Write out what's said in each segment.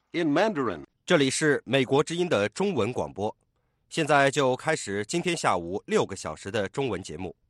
in Mandarin. 这里是美国之音的中文广播，现在就开始今天下午6个小时的中文节目。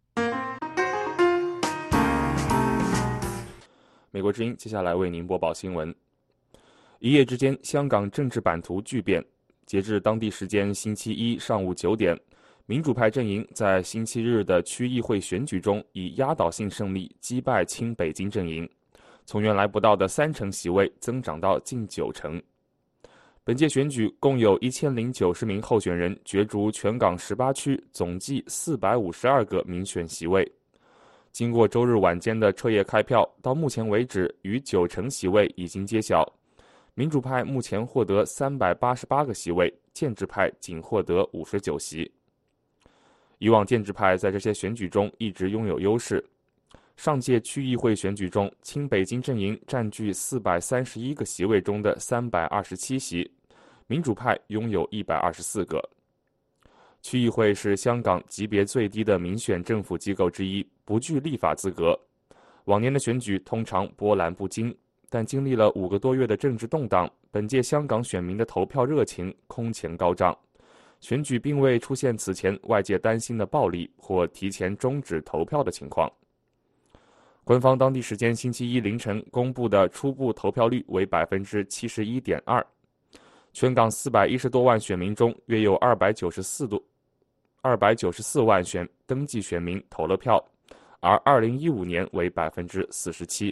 美国之音接下来为您播报新闻。一夜之间，香港政治版图巨变。截至当地时间星期一上午9点，民主派阵营在星期日的区议会选举中以压倒性胜利击败亲北京阵营，从原来不到的30%席位增长到近90%。本届选举共有1090名候选人角逐全港18区总计452个民选席位。经过周日晚间的彻夜开票，到目前为止，逾90%席位已经揭晓。民主派目前获得388个席位，建制派仅获得59席。以往建制派在这些选举中一直拥有优势。上届区议会选举中，亲北京阵营占据431个席位中的327席，民主派拥有124个。区议会是香港级别最低的民选政府机构之一，不具立法资格。往年的选举通常波澜不惊，但经历了5个多月的政治动荡，本届香港选民的投票热情空前高涨。选举并未出现此前外界担心的暴力或提前终止投票的情况。官方当地时间星期一凌晨公布的初步投票率为 71.2%。全港410多万选民中，约有294万登记选民投了票，而2015年为 47%。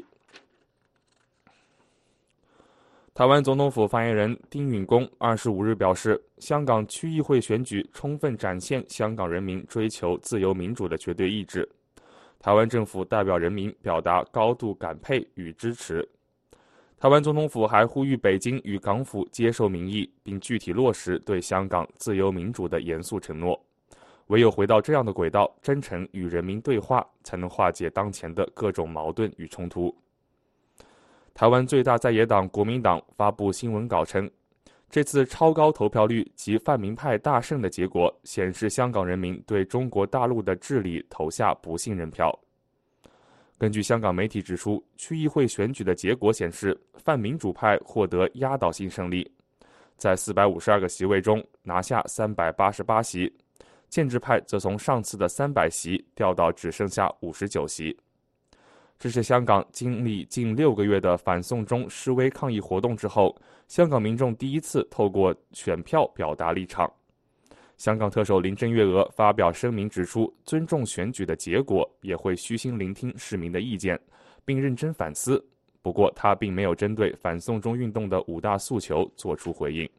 台湾总统府发言人丁允恭25日表示，香港区议会选举充分展现香港人民追求自由民主的绝对意志。台湾政府代表人民表达高度感佩与支持。台湾总统府还呼吁北京与港府接受民意，并具体落实对香港自由民主的严肃承诺。唯有回到这样的轨道，真诚与人民对话，才能化解当前的各种矛盾与冲突。台湾最大在野党国民党发布新闻稿称，这次超高投票率及泛民派大胜的结果，显示香港人民对中国大陆的治理投下不信任票。根据香港媒体指出，区议会选举的结果显示，泛民主派获得压倒性胜利，在452个席位中拿下388席，建制派则从上次的300席掉到只剩下59席。这是香港经历近6个月的反送中示威抗议活动之后，香港民众第一次透过选票表达立场。香港特首林郑月娥发表声明指出，尊重选举的结果，也会虚心聆听市民的意见，并认真反思。不过，她并没有针对反送中运动的5大诉求作出回应。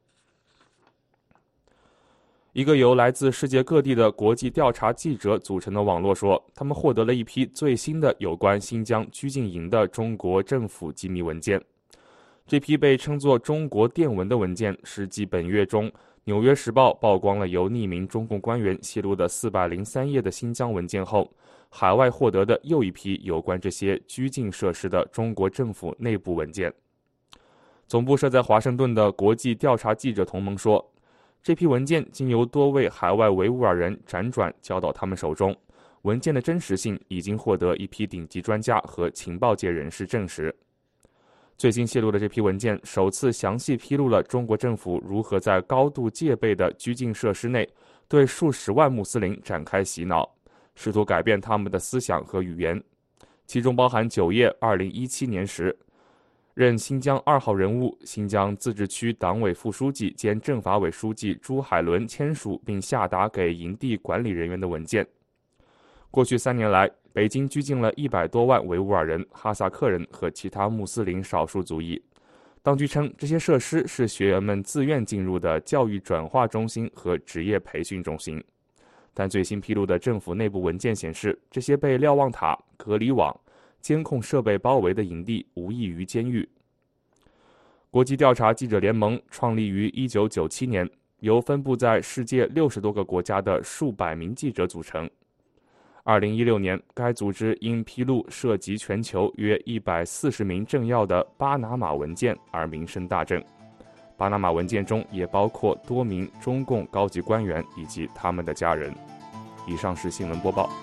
一个由来自世界各地的国际调查记者组成的网络说，他们获得了一批最新的有关新疆拘禁营的中国政府机密文件。这批被称作中国电文的文件是继本月中《纽约时报》曝光了由匿名中共官员泄露的403页的新疆文件后，海外获得的又一批有关这些拘禁设施的中国政府内部文件。总部设在华盛顿的国际调查记者同盟说，这批文件经由多位海外维吾尔人辗转交到他们手中，文件的真实性已经获得一批顶级专家和情报界人士证实。最新泄露的这批文件首次详细披露了中国政府如何在高度戒备的拘禁设施内对数十万穆斯林展开洗脑，试图改变他们的思想和语言，其中包含9页2017年时任新疆2号人物、新疆自治区党委副书记兼政法委书记朱海伦签署并下达给营地管理人员的文件。过去3年来，北京拘禁了100多万维吾尔人、哈萨克人和其他穆斯林少数族裔。当局称，这些设施是学员们自愿进入的教育转化中心和职业培训中心。但最新披露的政府内部文件显示，这些被瞭望塔、隔离网、监控设备包围的营地无异于监狱。国际调查记者联盟创立于1997年，由分布在世界60多个国家的数百名记者组成。2016年，该组织因披露涉及全球约140名政要的巴拿马文件而名声大振。巴拿马文件中也包括多名中共高级官员以及他们的家人。以上是新闻播报。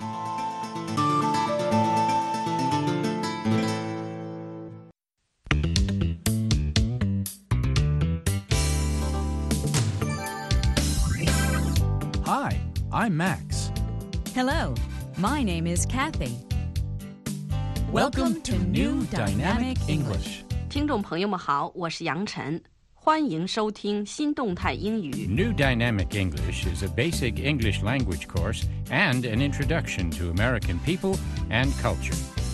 I'm Max. Hello, my name is Kathy. Welcome to New Dynamic English. 听众朋友们好，我是杨晨，欢迎收听新动态英语。 New Dynamic English is a basic English language course and an introduction to American people and culture.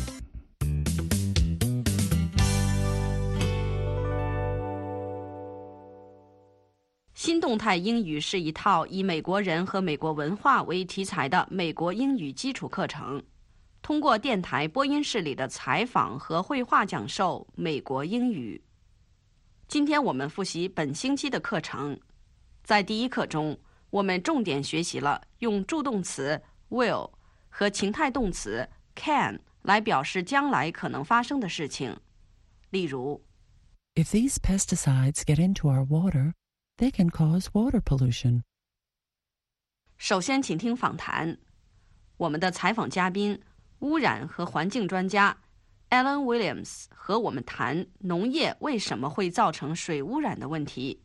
新动态英语是一套以美国人和美国文化为题材的美国英语基础课程，通过电台播音室里的采访和绘画讲授美国英语。今天我们复习本星期的课程。在第一课中，我们重点学习了用助动词 will 和情态动词 can 来表示将来可能发生的事情。例如 If these pesticides get into our water, they can cause water pollution. 首先请听访谈。我们的采访嘉宾污染和环境专家 Alan Williams 和我们谈农业为什么会造成水污染的问题。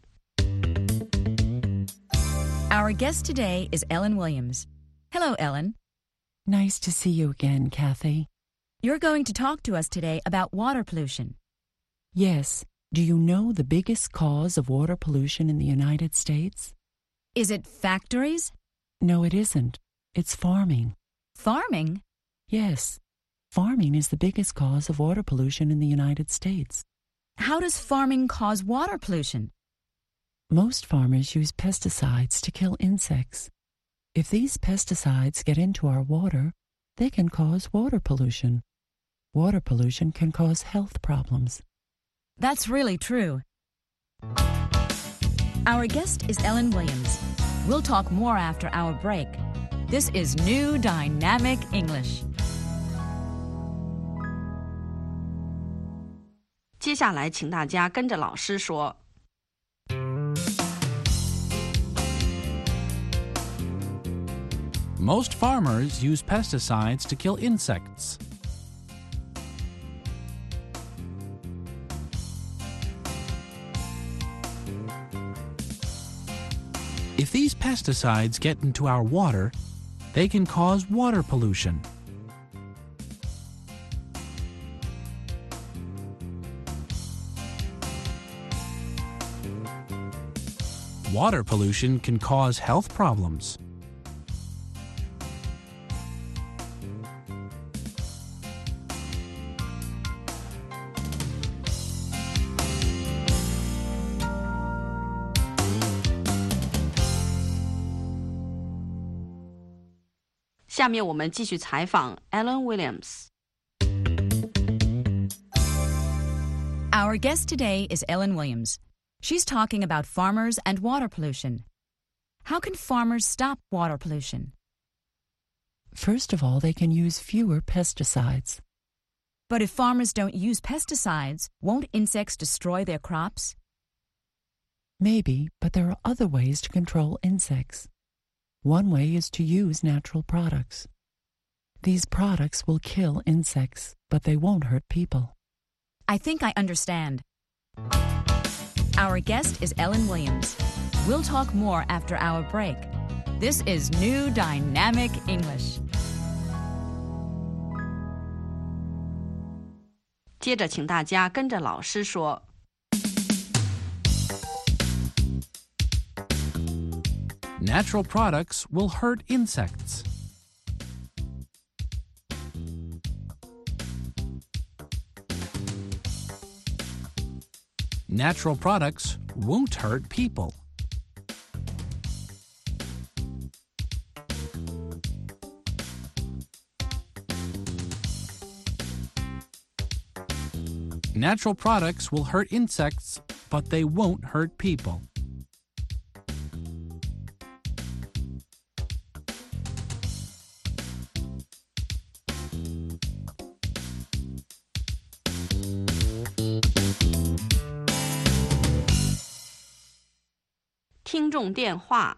Our guest today is Ellen Williams. Hello, Ellen. Nice to see you again, Kathy. You're going to talk to us today about water pollution. Yes. Do you know the biggest cause of water pollution in the United States? Is it factories? No, it isn't. It's farming. Farming? Yes. Farming is the biggest cause of water pollution in the United States. How does farming cause water pollution? Most farmers use pesticides to kill insects. If these pesticides get into our water, they can cause water pollution. Water pollution can cause health problems. That's really true. Our guest is Ellen Williams. We'll talk more after our break. This is New Dynamic English. 接下来请大家跟着老师说。 Most farmers use pesticides to kill insects. If these pesticides get into our water, they can cause water pollution. Water pollution can cause health problems. "下面我们继续采访 Alan Williams。 Our guest today is Ellen Williams. She's talking about farmers and water pollution. How can farmers stop water pollution? First of all, they can use fewer pesticides. But if farmers don't use pesticides, won't insects destroy their crops? Maybe, but there are other ways to control insects. One way is to use natural products. These products will kill insects, but they won't hurt people. I think I understand. Our guest is Ellen Williams. We'll talk more after our break. This is New Dynamic English. 接着请大家跟着老师说。 Natural products will hurt insects. Natural products won't hurt people. Natural products will hurt insects, but they won't hurt people. "听众电话。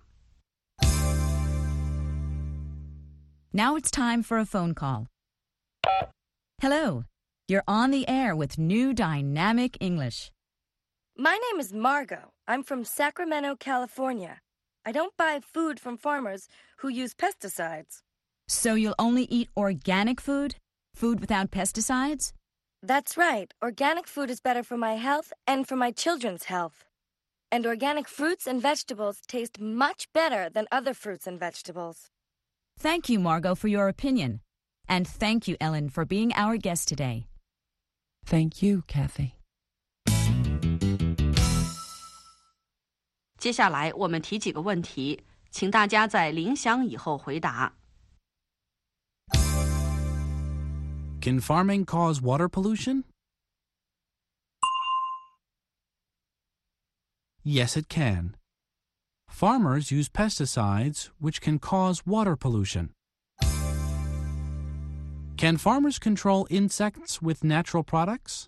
Now it's time for a phone call. Hello. You're on the air with New Dynamic English. My name is Margot. I'm from Sacramento, California. I don't buy food from farmers who use pesticides. So you'll only eat organic food? Food without pesticides? That's right. Organic food is better for my health and for my children's health. And organic fruits and vegetables taste much better than other fruits and vegetables. Thank you, Margot, for your opinion. And thank you, Ellen, for being our guest today. Thank you, Kathy. 接下来我们提几个问题，请大家在铃响以后回答。 Can farming cause water pollution? Yes, it can. Farmers use pesticides, which can cause water pollution. Can farmers control insects with natural products?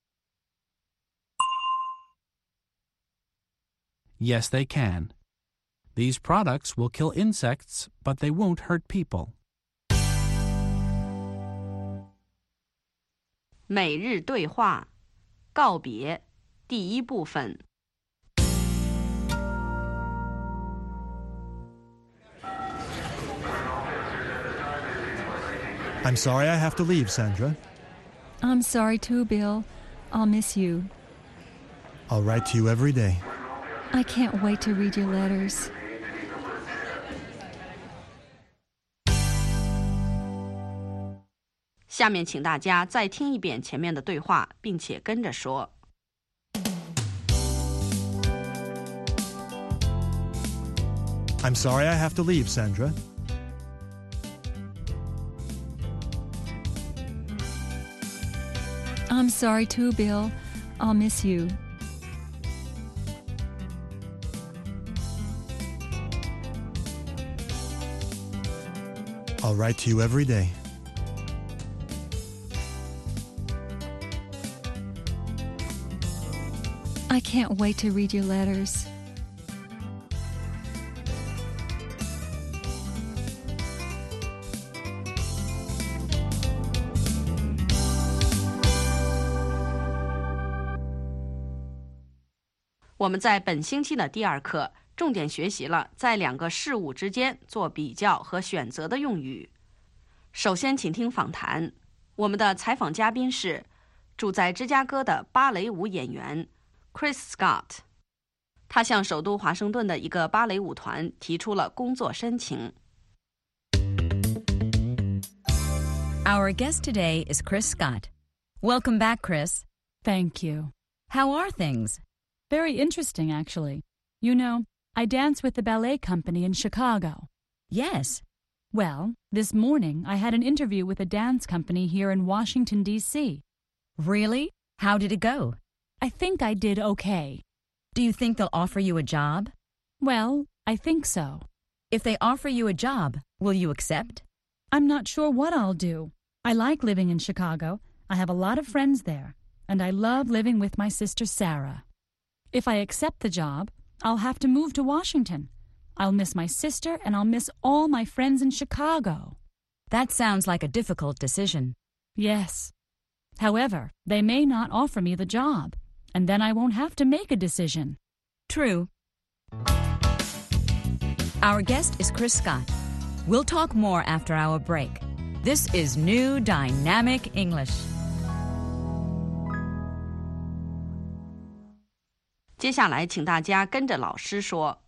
Yes, they can. These products will kill insects, but they won't hurt people. 每日对话，告别，第一部分。 I'm sorry I have to leave, Sandra. I'm sorry too, Bill. I'll miss you. I'll write to you every day. I can't wait to read your letters. 下面请大家再听一遍前面的对话，并且跟着说。 I'm sorry I have to leave, Sandra. I'm sorry too, Bill. I'll miss you. I'll write to you every day. I can't wait to read your letters. 「我们在本星期的第二课重点学习了在两个事物之间做比较和选择的用语。首先，请听访谈。我们的采访嘉宾是住在芝加哥的芭蕾舞演员 Chris Scott。他向首都华盛顿的一个芭蕾舞团提出了工作申请。 Our guest today is Chris Scott. Welcome back, Chris. Thank you. How are things? Very interesting, actually. You know, I dance with the ballet company in Chicago. Yes. Well, this morning I had an interview with a dance company here in Washington, D.C. Really? How did it go? I think I did okay. Do you think they'll offer you a job? Well, I think so. If they offer you a job, will you accept? I'm not sure what I'll do. I like living in Chicago. I have a lot of friends there, and I love living with my sister Sarah. If I accept the job, I'll have to move to Washington. I'll miss my sister, and I'll miss all my friends in Chicago. That sounds like a difficult decision. Yes. However, they may not offer me the job, and then I won't have to make a decision. True. Our guest is Chris Scott. We'll talk more after our break. This is New Dynamic English. 接下来，请大家跟着老师说。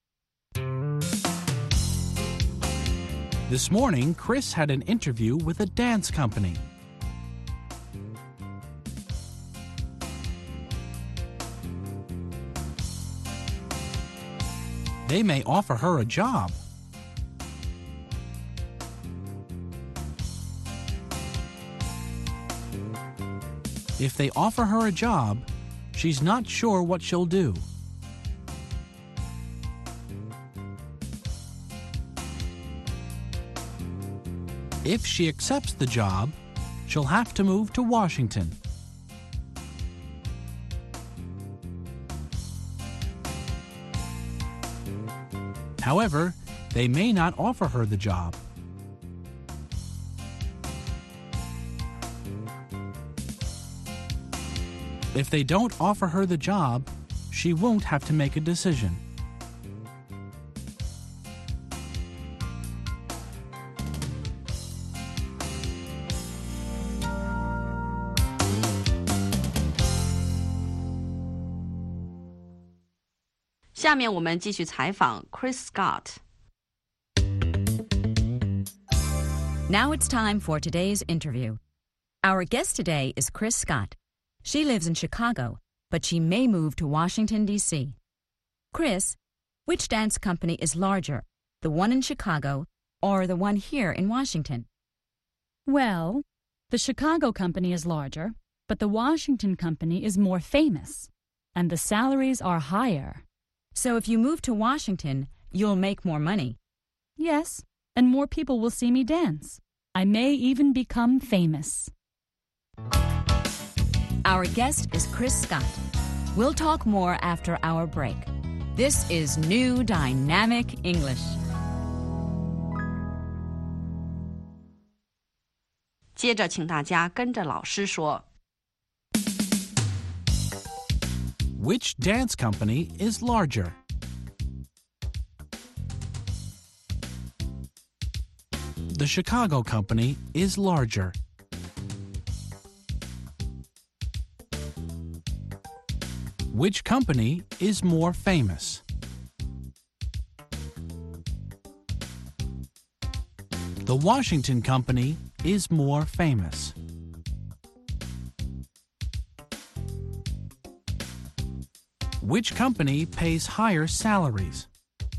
This morning, Chris had an interview with a dance company. They may offer her a job. If they offer her a job, she's not sure what she'll do. If she accepts the job, she'll have to move to Washington. However, they may not offer her the job. If they don't offer her the job, she won't have to make a decision. 下面我们继续采访 Chris Scott。 Now it's time for today's interview. Our guest today is Chris Scott. She lives in Chicago, but she may move to Washington, D.C. Chris, which dance company is larger, the one in Chicago or the one here in Washington? Well, the Chicago company is larger, but the Washington company is more famous, and the salaries are higher. So if you move to Washington, you'll make more money. Yes, and more people will see me dance. I may even become famous. Our guest is Chris Scott. We'll talk more after our break. This is New Dynamic English. 接着请大家跟着老师说。 Which dance company is larger? The Chicago company is larger. Which company is more famous? The Washington company is more famous. Which company pays higher salaries?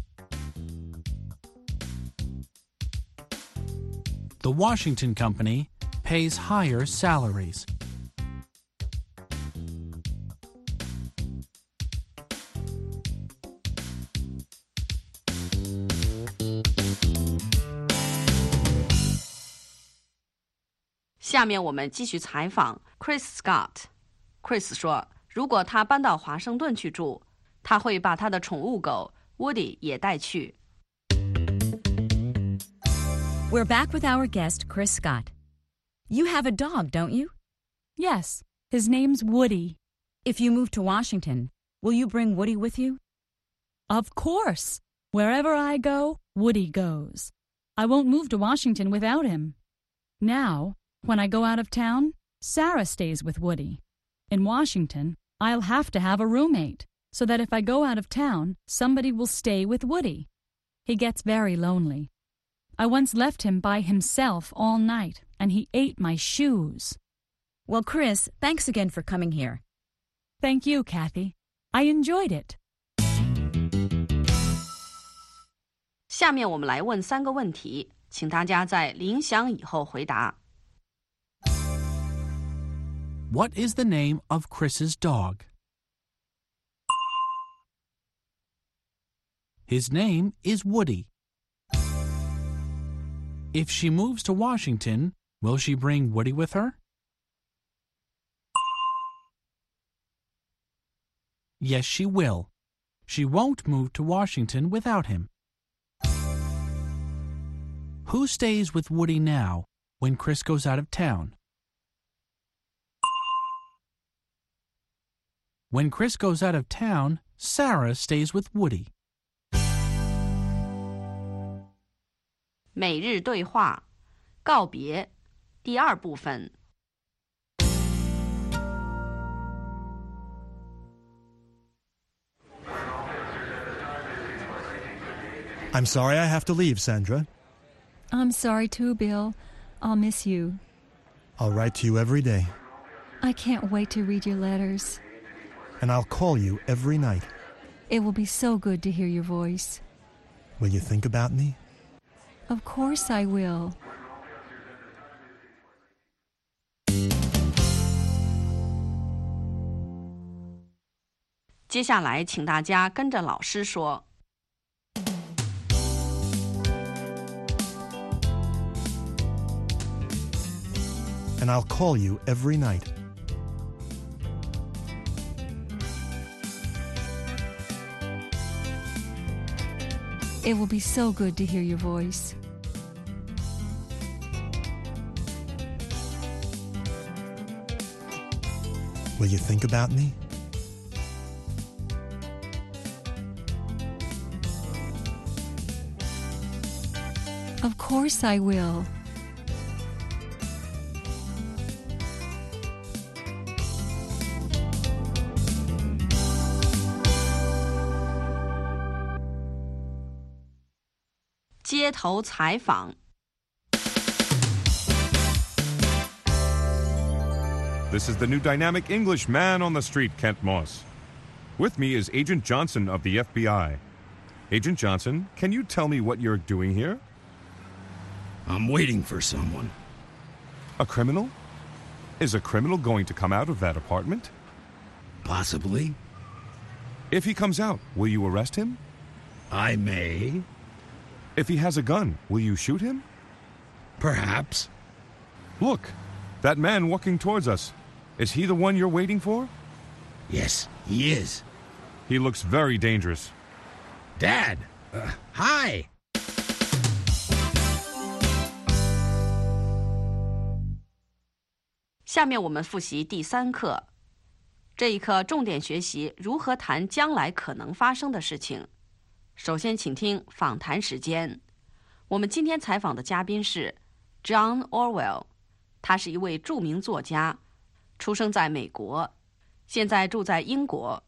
The Washington company pays higher salaries. "下面我们继续采访 Chris Scott。Chris 说，如果他搬到华盛顿去住，他会把他的宠物狗 Woody 也带去。 We're back with our guest, Chris Scott. You have a dog, don't you? Yes, his name's Woody. If you move to Washington, will you bring Woody with you? Of course. Wherever I go, Woody goes. I won't move to Washington without him. Now, when I go out of town, Sarah stays with Woody. In Washington, I'll have to have a roommate, so that if I go out of town, somebody will stay with Woody. He gets very lonely. I once left him by himself all night, and he ate my shoes. Well, Chris, thanks again for coming here. Thank you, Kathy. I enjoyed it. 下面我们来问3个问题，请大家在铃响以后回答。 What is the name of Chris's dog? His name is Woody. If she moves to Washington, will she bring Woody with her? Yes, she will. She won't move to Washington without him. Who stays with Woody now when Chris goes out of town? When Chris goes out of town, Sarah stays with Woody. 每日对话，告别，第2部分。 I'm sorry I have to leave, Sandra. I'm sorry too, Bill. I'll miss you. I'll write to you every day. I can't wait to read your letters. And I'll call you every night. It will be so good to hear your voice. Will you think about me? Of course I will. 接下来，请大家跟着老师说。 And I'll call you every night. It will be so good to hear your voice. Will you think about me? Of course I will. 街头采访。 This is the new dynamic English man on the street, Kent Moss. With me is Agent Johnson of the FBI. Agent Johnson, can you tell me what you're doing here? I'm waiting for someone. A criminal? Is a criminal going to come out of that apartment? Possibly. If he comes out, will you arrest him? I may. If he has a gun, will you shoot him? Perhaps. Look, that man walking towards us. Is he the one you're waiting for? Yes, he is. He looks very dangerous. Dad! Hi! 下面我们复习第3课。这一课重点学习如何谈将来可能发生的事情。首先，请听访谈时间。我们今天采访的嘉宾是 John Orwell， 他是一位著名作家，出生在美国，现在住在英国。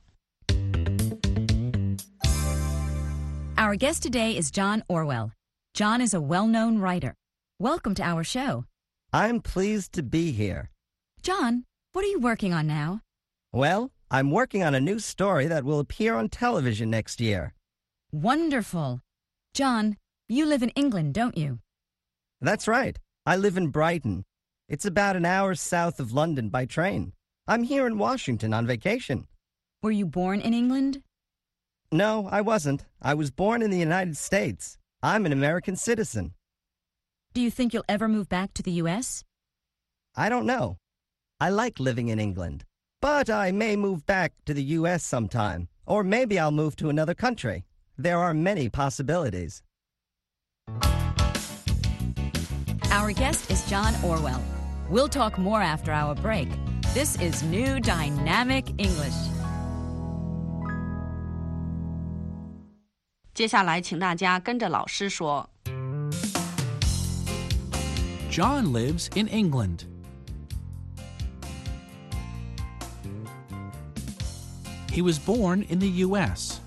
Our guest today is John Orwell. John is a well-known writer. Welcome to our show. I'm pleased to be here. John, what are you working on now? Well, I'm working on a new story that will appear on television next year. Wonderful. John, you live in England, don't you? That's right. I live in Brighton. It's about an hour south of London by train. I'm here in Washington on vacation. Were you born in England? No, I wasn't. I was born in the United States. I'm an American citizen. Do you think you'll ever move back to the U.S.? I don't know. I like living in England. But I may move back to the U.S. sometime. Or maybe I'll move to another country. There are many possibilities. Our guest is John Orwell. We'll talk more after our break. This is New Dynamic English. 接下来，请大家跟着老师说。 John lives in England. He was born in the U.S.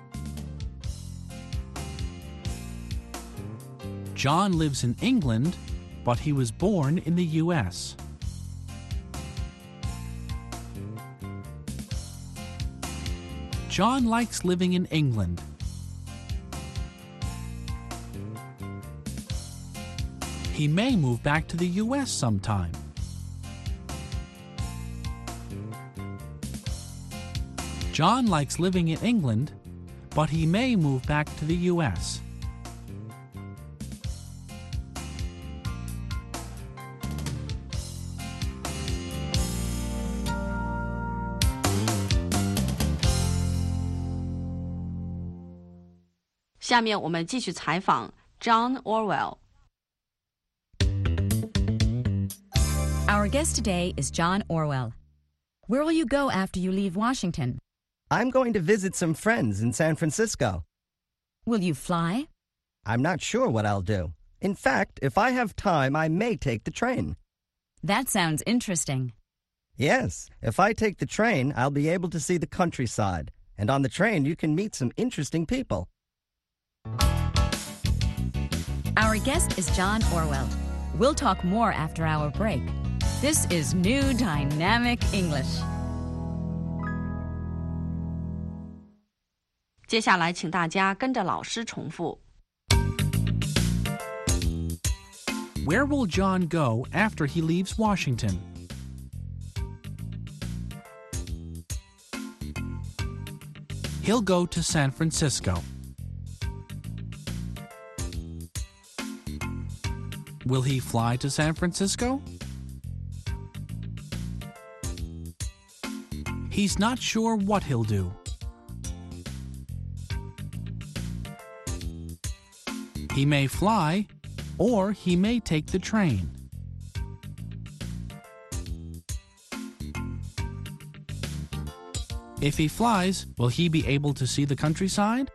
John lives in England, but he was born in the U.S. John likes living in England. He may move back to the U.S. sometime. John likes living in England, but he may move back to the U.S. "下面我们继续采访 John Orwell。 Our guest today is John Orwell. Where will you go after you leave Washington? I'm going to visit some friends in San Francisco. Will you fly? I'm not sure what I'll do. In fact, if I have time, I may take the train. That sounds interesting. Yes, if I take the train, I'll be able to see the countryside. And on the train, you can meet some interesting people. Our guest is John Orwell. We'll talk more after our break. This is New Dynamic English. 接下来，请大家跟着老师重复。 Where will John go after he leaves Washington? He'll go to San Francisco. Will he fly to San Francisco? He's not sure what he'll do. He may fly, or he may take the train. If he flies, will he be able to see the countryside?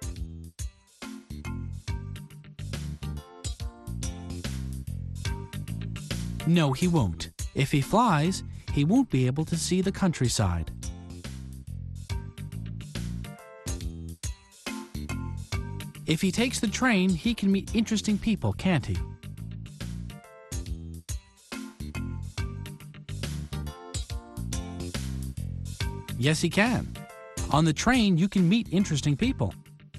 No, he won't. If he flies, he won't be able to see the countryside. If he takes the train, he can meet interesting people, can't he? Yes, he can. On the train, you can meet interesting people.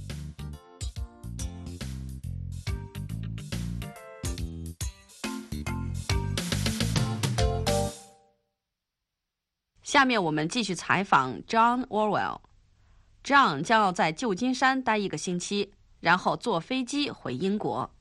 "下面我们继续采访 John Orwell。John 将要在旧金山待1个星期，然后坐飞机回英国。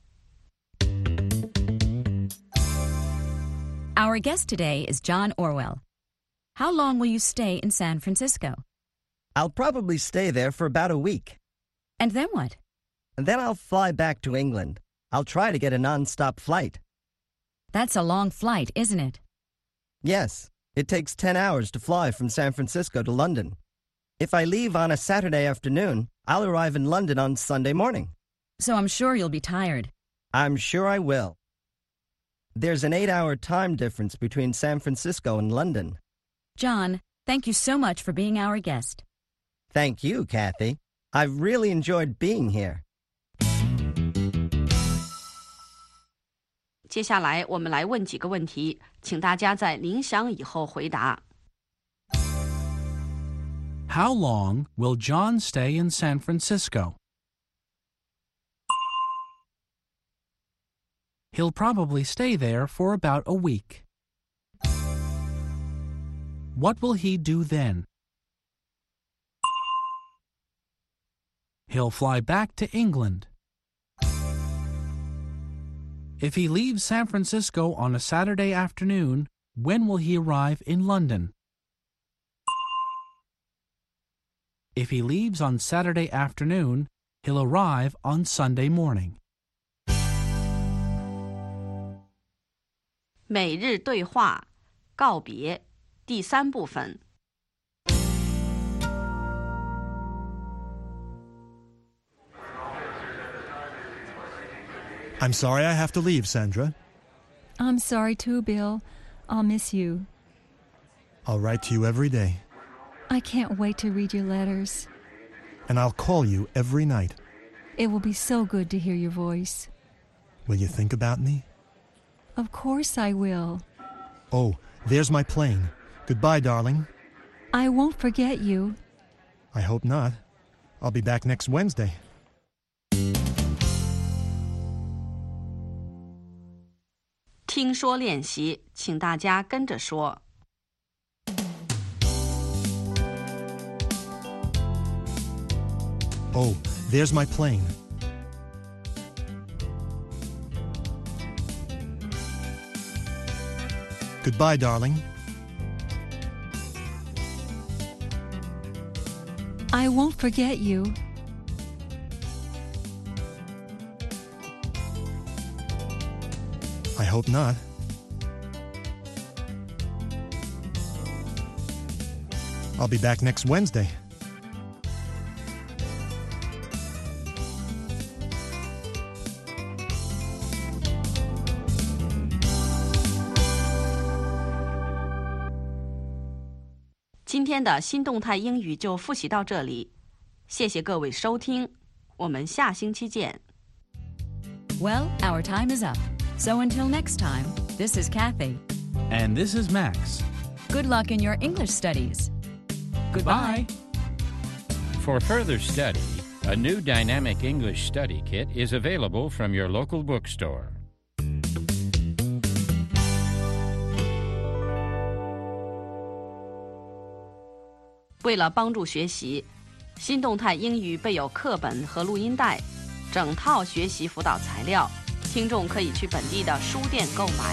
Our guest today is John Orwell. How long will you stay in San Francisco? I'll probably stay there for about a week. And then what? And then I'll fly back to England. I'll try to get a non-stop flight. That's a long flight, isn't it? Yes, it takes 10 hours to fly from San Francisco to London. If I leave on a Saturday afternoon, I'll arrive in London on Sunday morning. So I'm sure you'll be tired. I'm sure I will. There's an 8-hour time difference between San Francisco and London. John, thank you so much for being our guest. Thank you, Kathy. I've really enjoyed being here. 接下来我们来问几个问题，请大家在铃响以后回答。 How long will John stay in San Francisco? He'll probably stay there for about a week. What will he do then? He'll fly back to England. If he leaves San Francisco on a Saturday afternoon, when will he arrive in London? If he leaves on Saturday afternoon, he'll arrive on Sunday morning. 每日对话告别第3部分。 I'm sorry I have to leave, Sandra. I'm sorry too, Bill. I'll miss you. I'll write to you every day. I can't wait to read your letters. And I'll call you every night. It will be so good to hear your voice. Will you think about me? Of course I will. Oh, there's my plane. Goodbye, darling. I won't forget you. I hope not. I'll be back next Wednesday. 听说练习，请大家跟着说。 Oh, there's my plane. Goodbye, darling. I won't forget you. I hope not. I'll be back next Wednesday. 今天的新动态英语就复习到这里，谢谢各位收听，我们下星期见。 Well, our time is up. So until next time, this is Kathy. And this is Max. Good luck in your English studies. Goodbye. For further study, a new dynamic English study kit is available from your local bookstore. 为了帮助学习，新动态英语备有课本和录音带，整套学习辅导材料，听众可以去本地的书店购买。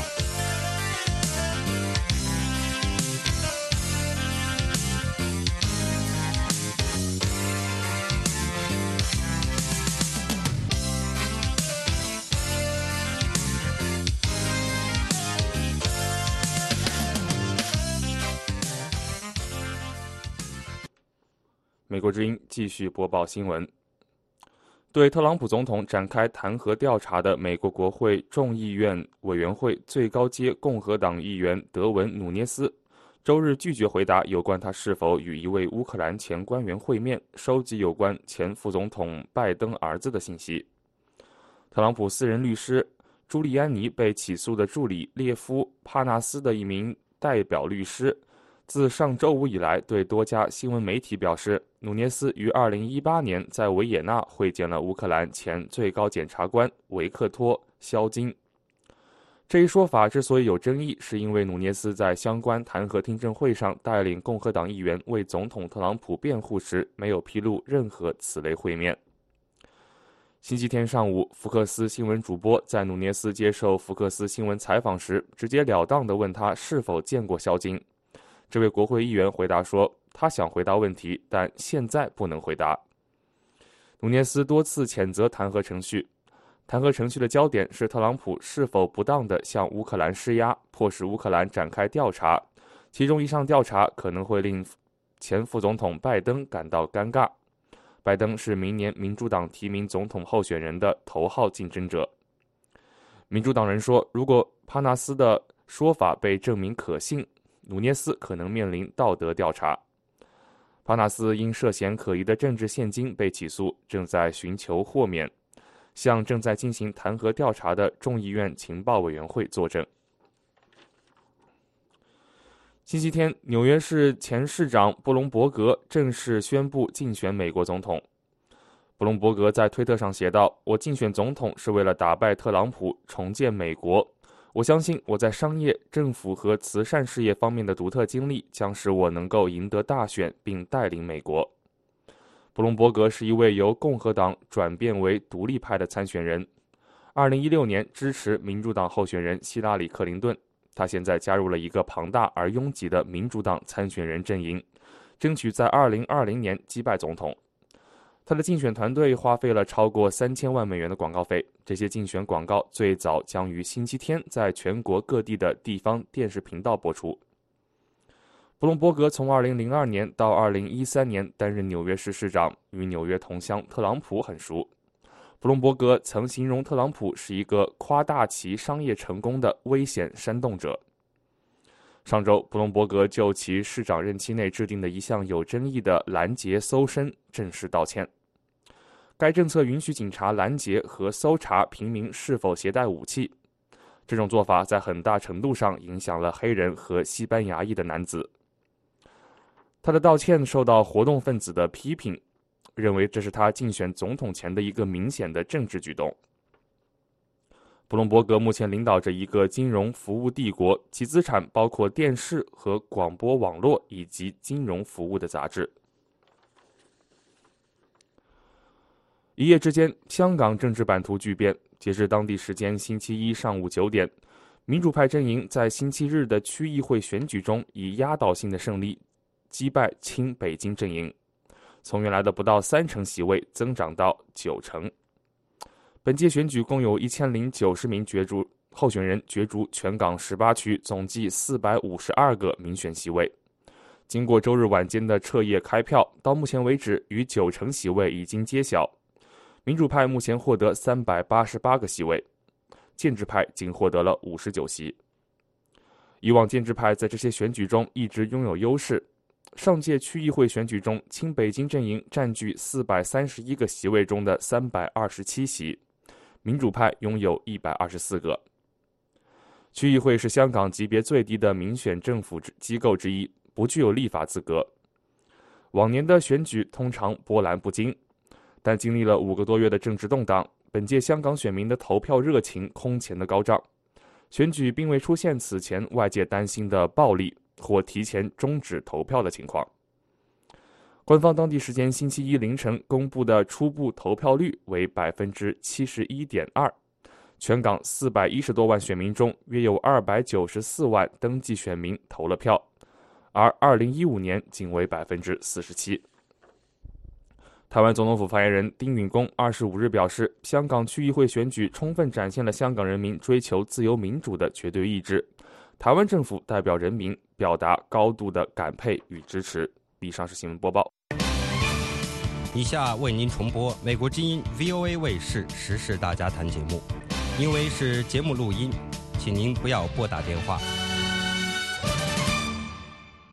美国之音继续播报新闻。对特朗普总统展开弹劾调查的美国国会众议院委员会最高阶共和党议员德文·努涅斯周日拒绝回答有关他是否与一位乌克兰前官员会面，收集有关前副总统拜登儿子的信息。特朗普私人律师朱利安尼被起诉的助理列夫·帕纳斯的一名代表律师，自上周五以来对多家新闻媒体表示，努涅斯于2018年在维也纳会见了乌克兰前最高检察官维克托·肖金。这一说法之所以有争议，是因为努涅斯在相关弹劾听证会上带领共和党议员为总统特朗普辩护时，没有披露任何此类会面。星期天上午，福克斯新闻主播在努涅斯接受福克斯新闻采访时，直截了当地问他是否见过肖金。这位国会议员回答说，他想回答问题，但现在不能回答。努涅斯多次谴责弹劾程序。弹劾程序的焦点是特朗普是否不当地向乌克兰施压，迫使乌克兰展开调查，其中一项调查可能会令前副总统拜登感到尴尬。拜登是明年民主党提名总统候选人的头号竞争者。民主党人说，如果帕纳斯的说法被证明可信，努涅斯可能面临道德调查。帕纳斯因涉嫌可疑的政治现金被起诉，正在寻求豁免，向正在进行弹劾调查的众议院情报委员会作证。星期天，纽约市前市长布隆伯格正式宣布竞选美国总统。布隆伯格在推特上写道：“我竞选总统是为了打败特朗普，重建美国。我相信我在商业、政府和慈善事业方面的独特经历将使我能够赢得大选并带领美国。”布隆伯格是一位由共和党转变为独立派的参选人。2016年支持民主党候选人希拉里·克林顿，他现在加入了一个庞大而拥挤的民主党参选人阵营，争取在2020年击败总统。他的竞选团队花费了超过3000万美元的广告费，这些竞选广告最早将于星期天在全国各地的地方电视频道播出。布隆伯格从2002年到2013年担任纽约市市长，与纽约同乡特朗普很熟。布隆伯格曾形容特朗普是一个夸大其商业成功的危险煽动者。上周，布隆伯格就其市长任期内制定的一项有争议的拦截搜身正式道歉。该政策允许警察拦截和搜查平民是否携带武器，这种做法在很大程度上影响了黑人和西班牙裔的男子。他的道歉受到活动分子的批评，认为这是他竞选总统前的一个明显的政治举动。布隆伯格目前领导着一个金融服务帝国，其资产包括电视和广播网络以及金融服务的杂志。一夜之间，香港政治版图巨变。截至当地时间星期一上午9点，民主派阵营在星期日的区议会选举中以压倒性的胜利击败亲北京阵营，从原来的不到30%席位增长到90%。本届选举共有1090名候选人角逐全港18区总计452个民选席位。经过周日晚间的彻夜开票，到目前为止逾90%席位已经揭晓。民主派目前获得388个席位，建制派仅获得了59席。以往建制派在这些选举中一直拥有优势。上届区议会选举中，亲北京阵营占据431个席位中的327席，民主派拥有124个。区议会是香港级别最低的民选政府机构之一，不具有立法资格。往年的选举通常波澜不惊，但经历了5个多月的政治动荡，本届香港选民的投票热情空前的高涨，选举并未出现此前外界担心的暴力或提前终止投票的情况。官方当地时间星期一凌晨公布的初步投票率为 71.2%， 全港410多万选民中约有294万登记选民投了票，而2015年仅为 47%。台湾总统府发言人丁允恭25日表示，香港区议会选举充分展现了香港人民追求自由民主的绝对意志，台湾政府代表人民表达高度的感佩与支持。以上是新闻播报。 以下为您重播美国之音 VOA 卫视时事大家谈节目，因为是节目录音，请您不要拨打电话。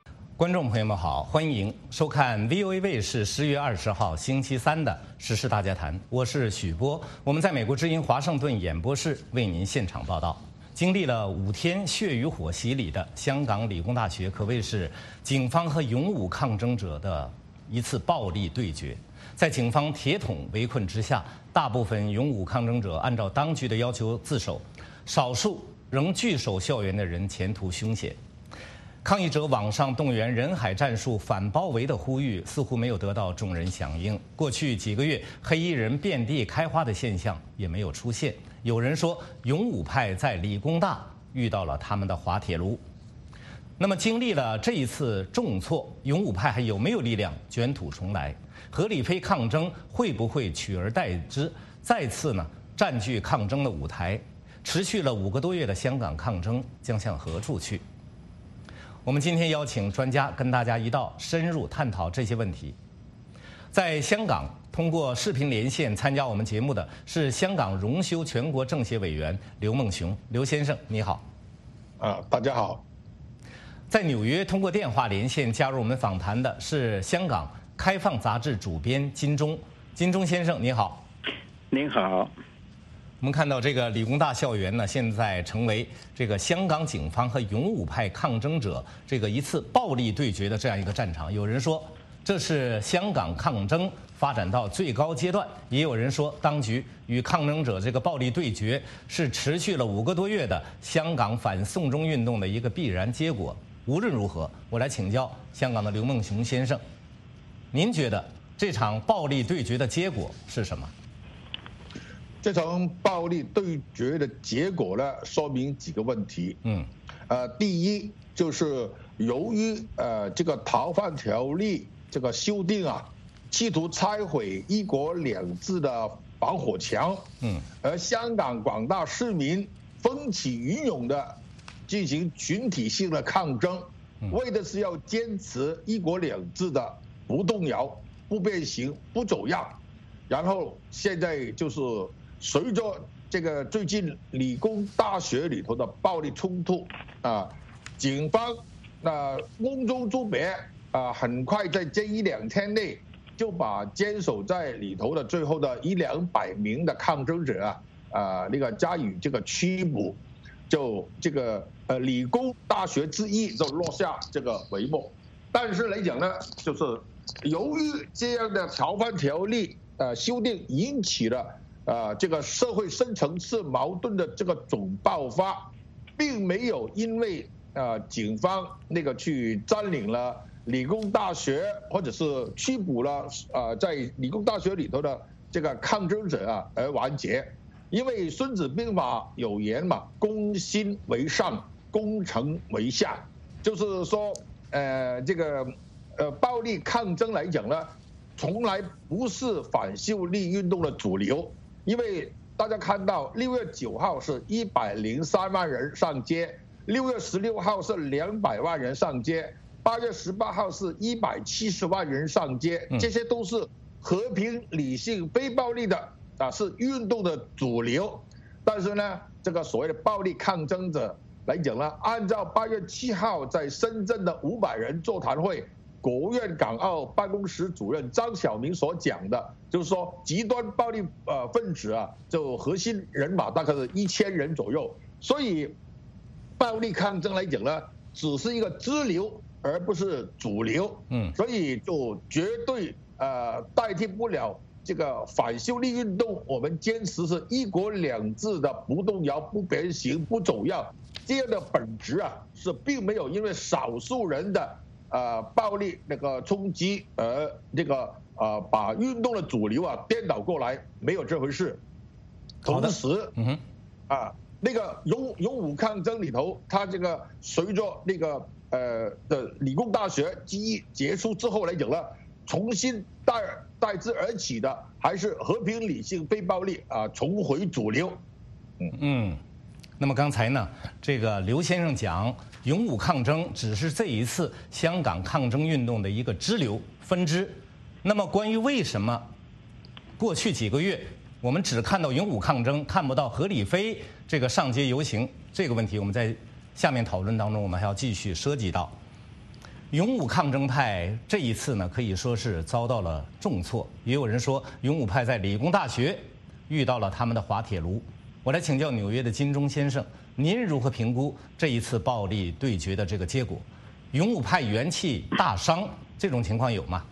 观众朋友们好，欢迎收看 VOA 卫视10月20号星期三的时事大家谈，我是许波，我们在美国之音华盛顿演播室为您现场报道。经历了5天血与火洗礼的香港理工大学，可谓是警方和勇武抗争者的一次暴力对决。在警方铁桶围困之下，大部分勇武抗争者按照当局的要求自首，少数仍据守校园的人前途凶险。抗议者网上动员人海战术反包围的呼吁似乎没有得到众人响应。过去几个月，黑衣人遍地开花的现象也没有出现。有人说，勇武派在理工大遇到了他们的滑铁卢。那么，经历了这一次重挫，勇武派还有没有力量卷土重来？何理非抗争会不会取而代之，再次占据抗争的舞台？持续了5个多月的香港抗争将向何处去？我们今天邀请专家跟大家一道深入探讨这些问题。在香港通过视频连线参加我们节目的是香港荣休全国政协委员刘梦熊，刘先生你好。 大家好。 在纽约通过电话连线加入我们访谈的是香港开放杂志主编金钟，金钟先生你好。 您好。 我们看到这个理工大校园呢，现在成为这个香港警方和勇武派抗争者这个一次暴力对决的这样一个战场。有人说这是香港抗争发展到最高阶段，也有人说当局与抗争者这个暴力对决是持续了5个多月的香港反送中运动的一个必然结果。无论如何，我来请教香港的刘梦熊先生，您觉得这场暴力对决的结果是什么？ 这场暴力对决的结果呢，说明几个问题。第一就是由于这个逃犯条例这个修订企图拆毁1国2制的防火墙。而香港广大市民风起云涌的进行群体性的抗争，为的是要坚持1国2制的不动摇、不变形、不走样。然后现在就是随着这个最近理工大学里头的暴力冲突警方瓮中捉鳖很快在这1-2天内就把坚守在里头的最后的100-200名的抗争者加以这个拘捕，就这个理工大学之一就落下这个帷幕。但是来讲呢，就是由于这样的逃犯条例修订引起了这个社会深层次矛盾的这个总爆发，并没有因为警方去占领了理工大学，或者是拘捕了在理工大学里头的这个抗争者而完结。因为《孙子兵法》有言嘛，攻心为上，攻城为下，就是说这个暴力抗争来讲呢，从来不是反修例运动的主流。因为大家看到6月9号是103万人上街，6月16号是200万人上街，8月18号是170万人上街，这些都是和平、理性、非暴力的是运动的主流。但是呢，这个所谓的暴力抗争者来讲呢，按照8月7号在深圳的500人座谈会，国务院港澳办公室主任张晓明所讲的，就是说极端暴力分子就核心人马大概是1000人左右。所以暴力抗争来讲呢，只是一个支流，而不是主流。所以就绝对代替不了这个反修例运动。我们坚持是1国2制的不动摇、不变形、不走样，这样的本质是并没有因为少数人的暴力冲击而把运动的主流颠倒过来，没有这回事。同时勇武抗争里头，它这个随着的理工大学记忆结束之后来讲呢，重新代之而起的还是和平、理性、非暴力重回主流。 那么刚才呢，这个刘先生讲勇武抗争只是这一次香港抗争运动的一个支流分支。那么关于为什么过去几个月我们只看到勇武抗争，看不到何理非这个上街游行，这个问题我们在下面讨论当中我们还要继续涉及到。 勇武抗争派这一次呢，可以说是遭到了重挫。也有人说，勇武派在理工大学遇到了他们的滑铁卢。我来请教纽约的金钟先生，您如何评估这一次暴力对决的这个结果？勇武派元气大伤，这种情况有吗？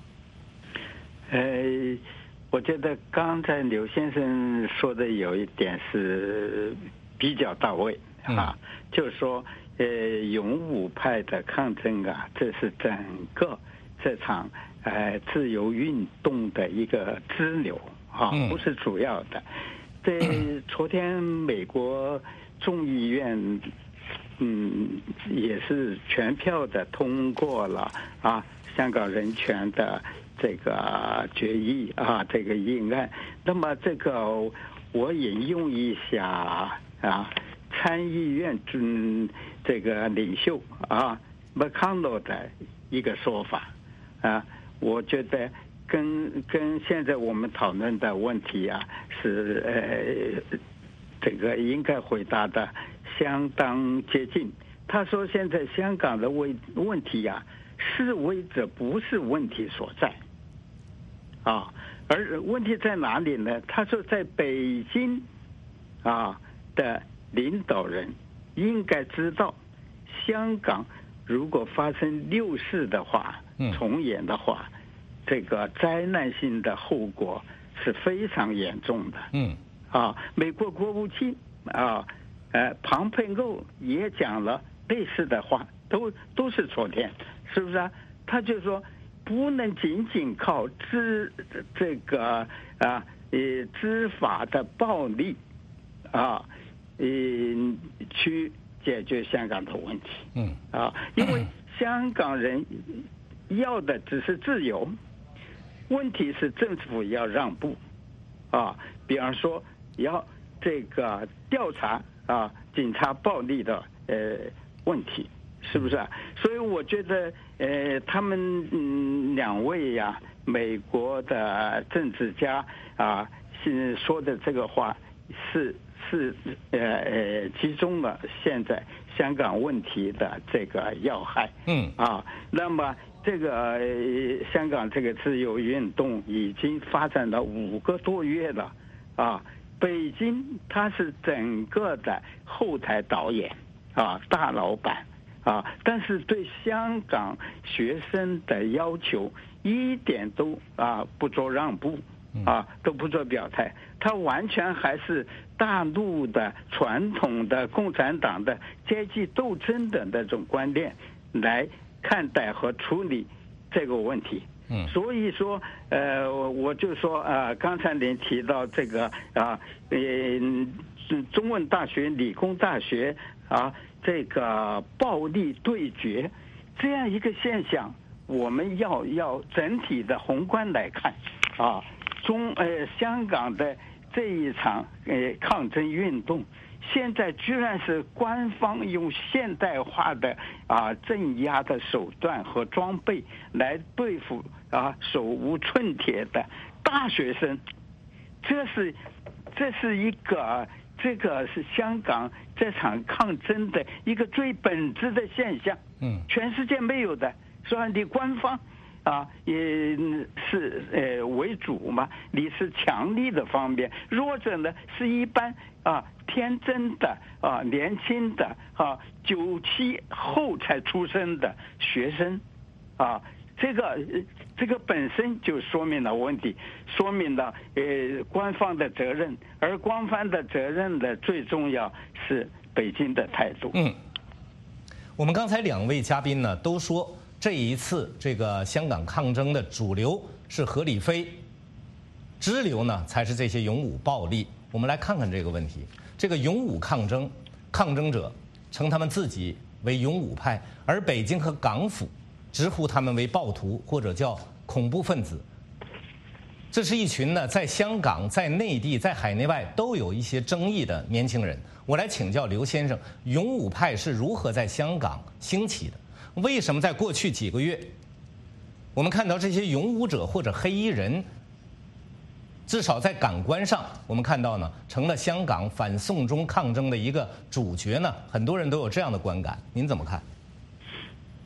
我觉得刚才刘先生说的有一点是比较到位啊，就是说。勇武派的抗争啊，这是整个这场自由运动的一个支流啊，不是主要的。昨天美国众议院也是全票的通过了啊香港人权的这个决议啊这个议案。那么这个我引用一下啊。参议院这个领袖啊 McConnell 的一个说法啊，我觉得跟现在我们讨论的问题啊是这个应该回答的相当接近。他说现在香港的问题啊，示威者不是问题所在啊，而问题在哪里呢？他说在北京啊的领导人应该知道，香港如果发生六四的话，重演的话，这个灾难性的后果是非常严重的。美国国务卿庞佩奥也讲了类似的话，都是昨天，是不是啊？他就说不能仅仅靠执法的暴力去解决香港的问题。因为香港人要的只是自由，问题是政府要让步比方说要这个调查警察暴力的问题，是不是啊？所以我觉得他们两位美国的政治家说的这个话是集中了现在香港问题的这个要害。那么这个香港这个自由运动已经发展了5个多月了北京它是整个的后台导演大老板但是对香港学生的要求一点都不做让步都不做表态，他完全还是大陆的传统的共产党的阶级斗争的那种观念来看待和处理这个问题。所以说我就说刚才您提到这个中文大学理工大学这个暴力对决这样一个现象，我们要整体的宏观来看香港的这一场抗争运动，现在居然是官方用现代化的镇压的手段和装备来对付手无寸铁的大学生，这是一个这个是香港这场抗争的一个最本质的现象，全世界没有的，所以你官方也是为主嘛，你是强力的方面，弱者呢是一般天真的年轻的97后才出生的学生这个本身就说明了问题，说明了官方的责任，而官方的责任的最重要是北京的态度。 我们刚才2位嘉宾呢都说，这一次这个香港抗争的主流是何理非，支流呢才是这些勇武暴力。我们来看看这个问题，这个勇武抗争者称他们自己为勇武派，而北京和港府直呼他们为暴徒或者叫恐怖分子。这是一群呢在香港、在内地、在海内外都有一些争议的年轻人。我来请教刘先生，勇武派是如何在香港兴起的？为什么在过去几个月，我们看到这些勇武者或者黑衣人，至少在感官上，我们看到呢，成了香港反送中抗争的一个主角呢？很多人都有这样的观感，您怎么看？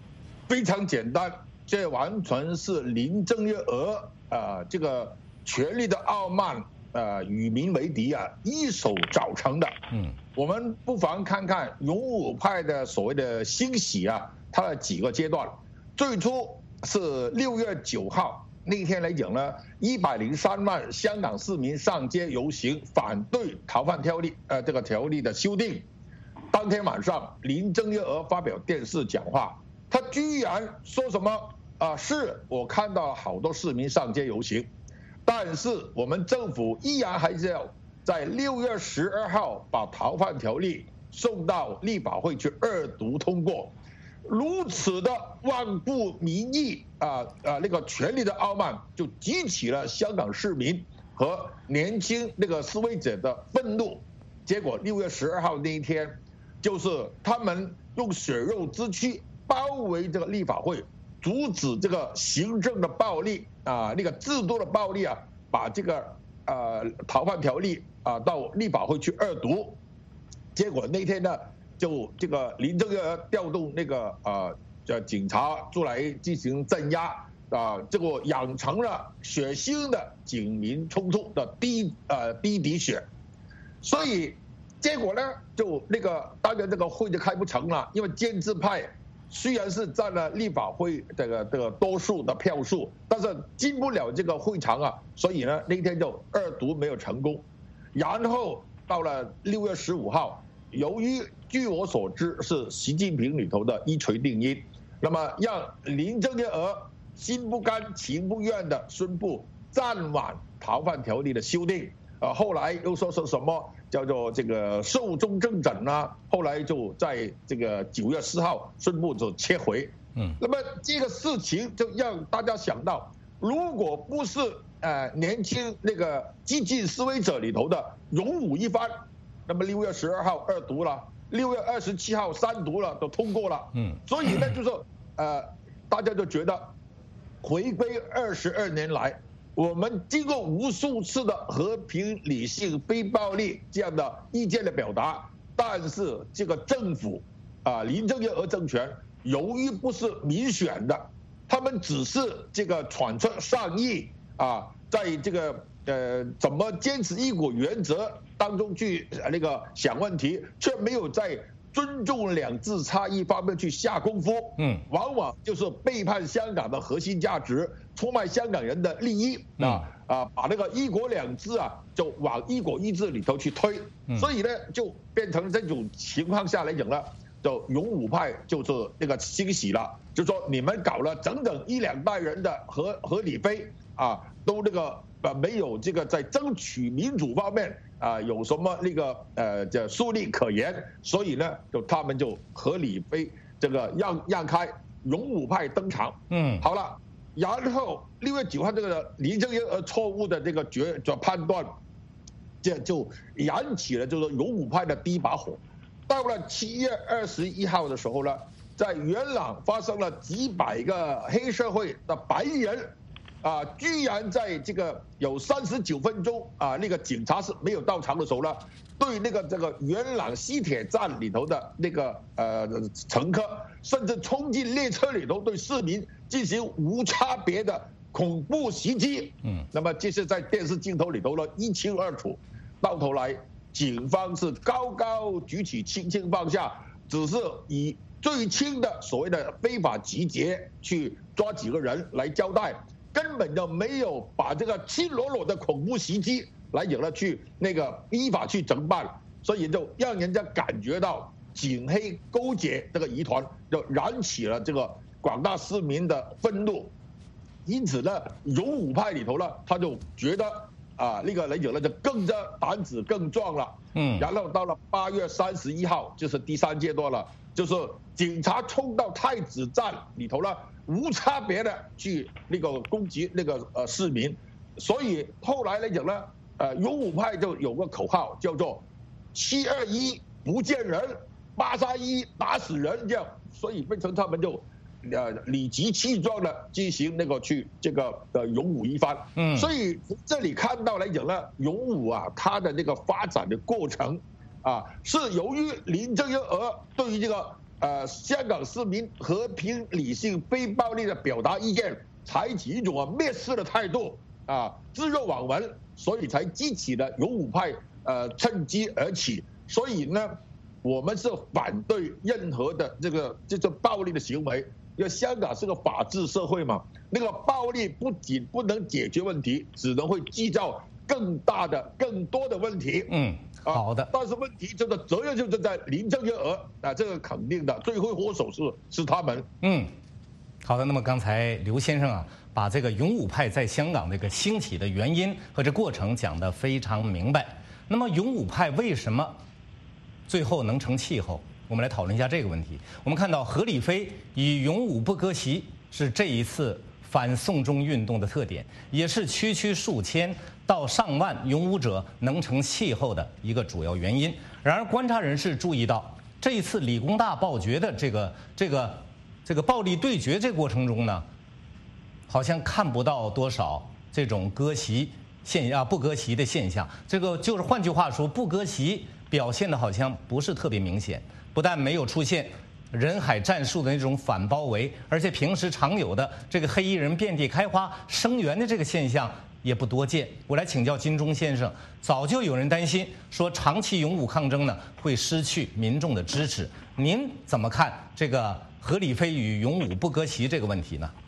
非常简单，这完全是林郑月娥这个权力的傲慢与民为敌一手造成的。我们不妨看看勇武派的所谓的兴起它的几个阶段。最初是6月9号那天来讲呢，103万香港市民上街游行反对逃犯条例这个条例的修订。当天晚上，林郑月娥发表电视讲话，她居然说什么是我看到好多市民上街游行，但是我们政府依然还是要在6月12号把逃犯条例送到立法会去2读通过。如此的罔顾民意那个权力的傲慢，就激起了香港市民和年轻那个示威者的愤怒。结果6月12号那一天，就是他们用血肉之躯包围这个立法会，阻止这个行政的暴力那个制度的暴力把这个逃犯条例到立法会去2读。结果那天呢，就这个林郑月娥调动那个警察出来进行镇压结果养成了血腥的警民冲突的第一滴血。所以结果呢，就那个当然这个会就开不成了，因为建制派虽然是占了立法会这个多数的票数，但是进不了这个会场所以呢那天就2读没有成功。然后到了6月15号，由于据我所知是习近平里头的一锤定音，那么让林郑月娥心不甘情不愿的宣布暂缓逃犯条例的修订。后来又说是什么叫做这个寿终正寝后来就在这个9月4号宣布就撤回。那么这个事情就让大家想到，如果不是年轻那个激进示威者里头的勇武一番，那么6月12号2读了，6月27号3读了，都通过了。所以呢，就是大家就觉得回归22年来，我们经过无数次的和平、理性、非暴力这样的意见的表达，但是这个政府林郑月娥政权由于不是民选的，他们只是这个揣测上意在这个怎么坚持一国原则当中去那个想问题，却没有在尊重两制差异方面去下功夫。往往就是背叛香港的核心价值，出卖香港人的利益把那个1国2制就往1国1制里头去推。所以呢，就变成这种情况下来讲呢，就勇武派就是那个兴起了，就说你们搞了整整1、2代人的合理非都那个没有这个在争取民主方面有什么那个这树立可言，所以呢，就他们就合理非这个让开，勇武派登场。好了，然后6月9号这个林郑月娥错误的这个判断，这就燃起了就是勇武派的第一把火。到了7月21号的时候呢，在元朗发生了几百个黑社会的白衣人居然在这个有39分钟那个警察是没有到场的时候呢，对那个这个元朗西铁站里头的那个乘客，甚至冲进列车里头对市民进行无差别的恐怖袭击。那么这是在电视镜头里头呢一清二楚。到头来，警方是高高举起，轻轻放下，只是以最轻的所谓的非法集结去抓几个人来交代。根本就没有把这个赤裸裸的恐怖袭击来讲了去那个依法去侦办，所以就让人家感觉到警黑勾结这个疑团，就燃起了这个广大市民的愤怒。因此呢，勇武派里头呢，他就觉得那个来讲呢，就更加胆子更壮了。然后到了8月31号，就是第3阶段了，就是警察冲到太子站里头呢，无差别的去那个攻击那个市民。所以后来来讲呢，勇武派就有个口号叫做721不见人，831打死人，这样，所以变成他们就理直气壮的进行那个去这个勇武一番。所以这里看到来讲呢，勇武它的那个发展的过程是由于林郑月娥对于这个香港市民和平、理性、非暴力的表达意见，采取一种蔑视的态度置若罔闻，所以才激起了勇武派趁机而起。所以呢，我们是反对任何的这个暴力的行为。因为香港是个法治社会嘛，那个暴力不仅不能解决问题，只能会制造更多的问题。 好的。 但是问题就是责任就是在林郑月娥这个肯定的，罪魁祸首是他们。 好的。那么刚才刘先生把这个勇武派在香港这个兴起的原因和这过程讲得非常明白。那么勇武派为什么最后能成气候？我们来讨论一下这个问题。我们看到何理非以勇武不割席是这一次反送中运动的特点，也是区区数千到上万勇武者能成气候的一个主要原因。然而，观察人士注意到，这一次理工大爆决的这个暴力对决这过程中呢，好像看不到多少这种割席不割席的现象。这个就是换句话说，不割席表现的好像不是特别明显。不但没有出现人海战术的那种反包围，而且平时常有的这个黑衣人遍地开花声援的这个现象也不多见。我来请教金钟先生，早就有人担心说长期勇武抗争呢会失去民众的支持，您怎么看这个何理非与勇武不割席这个问题呢？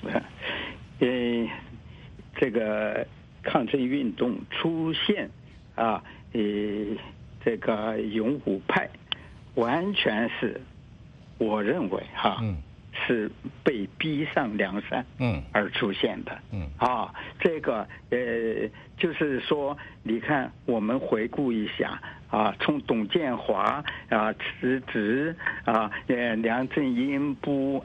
这个抗争运动出现这个勇武派。完全是，我认为是被逼上梁山而出现的。这个就是说，你看，我们回顾一下从董建华辞职梁振英不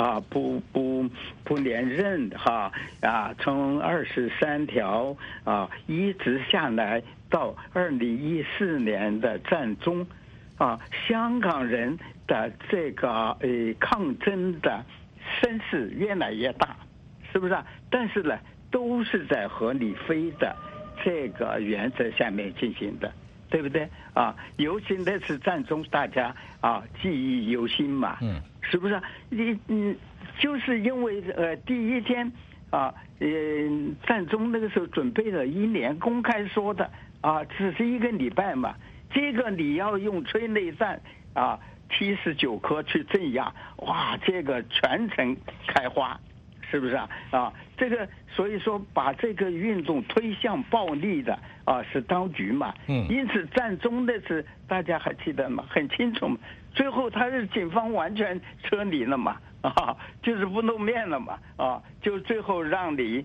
连任从23条一直下来到2014年的战中。香港人的这个抗争的声势越来越大，是不是但是呢，都是在何理非的这个原则下面进行的，对不对尤其那次战中，大家记忆犹新嘛，是不是你就是因为第一天战中那个时候准备了1年，公开说的只是1个礼拜嘛。这个你要用催泪弹79颗去镇压，哇，这个全城开花，是不是这个所以说把这个运动推向暴力的是当局嘛。因此战中那次大家还记得吗？很清楚嘛。最后他是警方完全撤离了嘛，就是不露面了嘛，就最后让你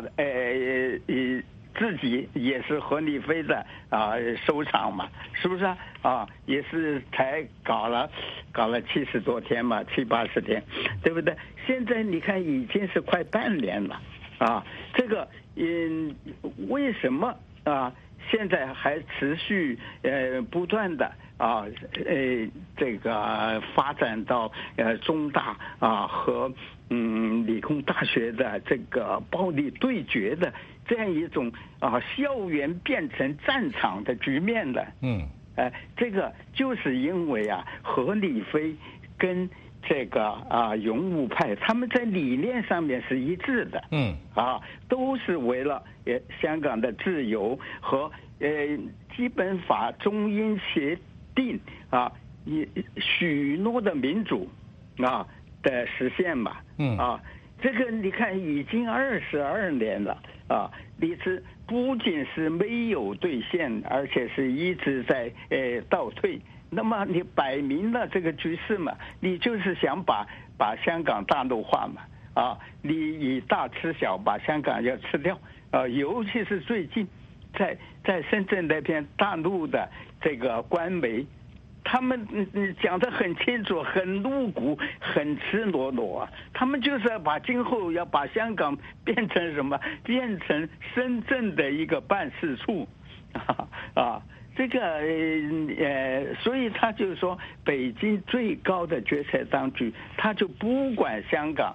自己也是何理非的收场嘛，是不是也是才搞了70多天嘛，70、80天，对不对？现在你看已经是快半年了这个为什么现在还持续不断的这个发展到中大和理工大学的这个暴力对决的这样一种校园变成战场的局面的。这个就是因为何理非跟这个勇武派他们在理念上面是一致的。都是为了香港的自由和基本法中英协定许诺的民主的实现嘛。这个你看已经22年了你是不仅是没有兑现，而且是一直在倒退。那么你摆明了这个局势嘛，你就是想把香港大陆化嘛你以大吃小，把香港要吃掉尤其是最近在深圳那边大陆的这个官媒，他们讲得很清楚，很露骨，很赤裸裸他们就是要把今后要把香港变成什么？变成深圳的一个办事处这个所以他就是说，北京最高的决策当局，他就不管香港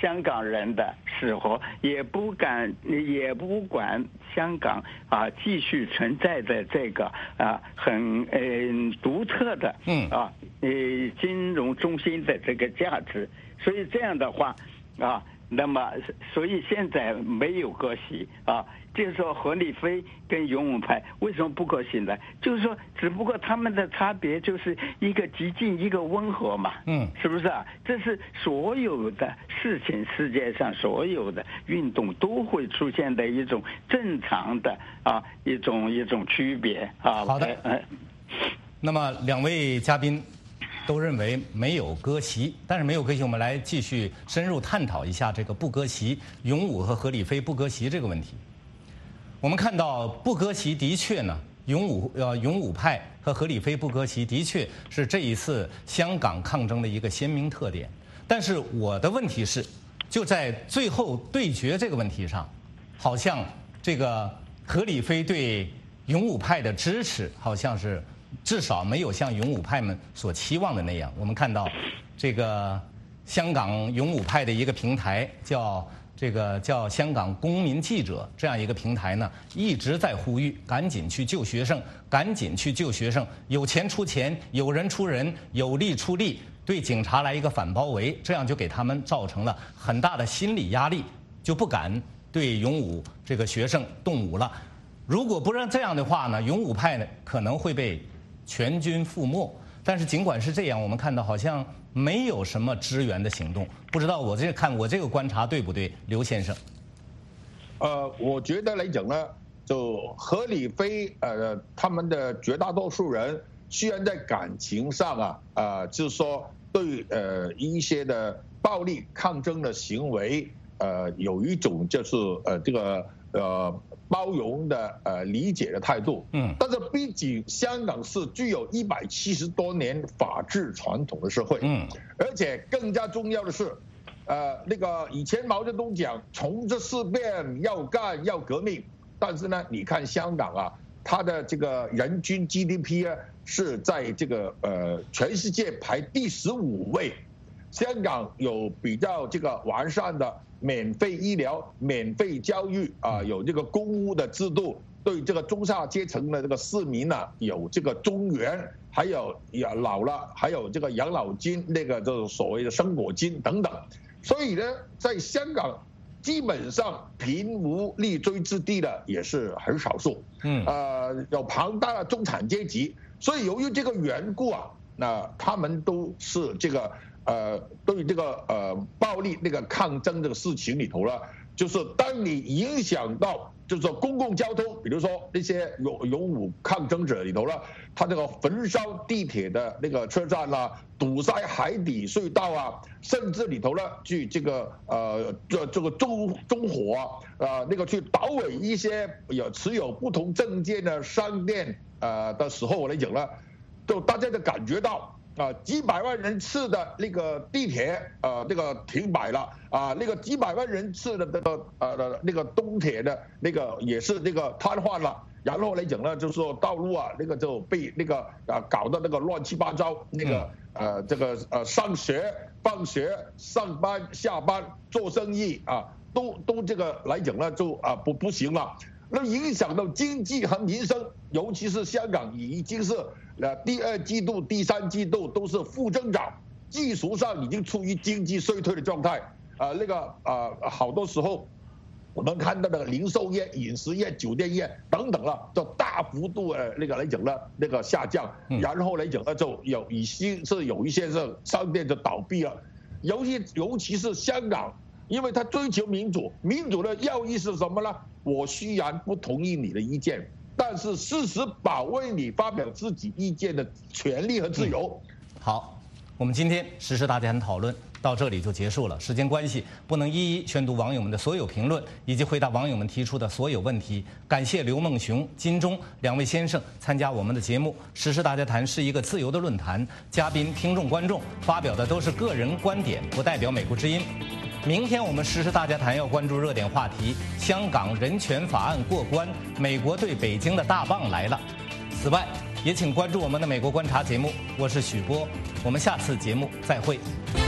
香港人的死活，也不管香港继续存在的这个很独特的金融中心的这个价值。所以这样的话那么所以现在没有割席就是说何立飞跟勇武派为什么不割席呢？就是说只不过他们的差别就是一个激进一个温和嘛，是不是这是所有的事情，世界上所有的运动都会出现的一种正常的一种区别好的，那么两位嘉宾都认为没有割席，但是没有割席，我们来继续深入探讨一下这个不割席，勇武和何立飞不割席这个问题。我们看到不割席的确呢，勇武派和何立飞不割席的确是这一次香港抗争的一个鲜明特点。但是我的问题是，就在最后对决这个问题上，好像这个何立飞对勇武派的支持好像是至少没有像勇武派们所期望的那样。我们看到这个香港勇武派的一个平台叫香港公民记者这样一个平台呢，一直在呼吁赶紧去救学生，赶紧去救学生，有钱出钱，有人出人，有力出力，对警察来一个反包围，这样就给他们造成了很大的心理压力，就不敢对勇武这个学生动武了。如果不让这样的话呢，勇武派呢可能会被全军覆没。但是尽管是这样，我们看到好像没有什么支援的行动。不知道我这个观察对不对，刘先生？ 我觉得来讲呢，就何立飞他们的绝大多数人虽然在感情上就是说对一些的暴力抗争的行为有一种就是这个包容的理解的态度，但是毕竟香港是具有170多年法治传统的社会，而且更加重要的是，那个以前毛泽东讲从这事变要干要革命，但是呢，你看香港它的这个人均 GDP 是在这个全世界排第15位，香港有比较这个完善的免费医疗、免费教育有这个公屋的制度，对这个中下阶层的这个市民有这个中原，还有老了还有这个养老金，那个就是所谓的生果金等等。所以呢，在香港基本上贫无立锥之地的也是很少数，有庞大的中产阶级。所以由于这个缘故那他们都是这个对于这个暴力那个抗争这个事情里头呢，就是当你影响到就是说公共交通，比如说那些勇武抗争者里头呢，他这个焚烧地铁的那个车站堵塞海底隧道甚至里头呢去这个这个中火那个去捣毁一些持有不同政见的商店的时候来讲呢，就大家就感觉到几百万人次的那个地铁那个停摆了那个几百万人次的那个东铁的那个也是那个瘫痪了，然后来讲呢，就是说道路那个就被那个搞得那个乱七八糟，那个这个上学、放学、上班、下班、做生意都这个来讲呢就不行了。那影响到经济和民生，尤其是香港已经是第2季度、第3季度都是负增长，技术上已经处于经济衰退的状态。那个好多时候我们看到的零售业、饮食业、酒店业等等就大幅度那个来讲呢那个下降，然后来讲呢就有一些是商店就倒闭了，尤其是香港。因为他追求民主，民主的要义是什么呢？我虽然不同意你的意见，但是事实保卫你发表自己意见的权利和自由。 好，我们今天时事大家谈讨论到这里就结束了。时间关系，不能一一宣读网友们的所有评论以及回答网友们提出的所有问题。感谢刘梦熊、金钟两位先生参加我们的节目。时事大家谈是一个自由的论坛，嘉宾、听众、观众发表的都是个人观点，不代表美国之音。明天我们时事大家谈要关注热点话题：香港人权法案过关，美国对北京的大棒来了。此外，也请关注我们的美国观察节目。我是许波，我们下次节目再会。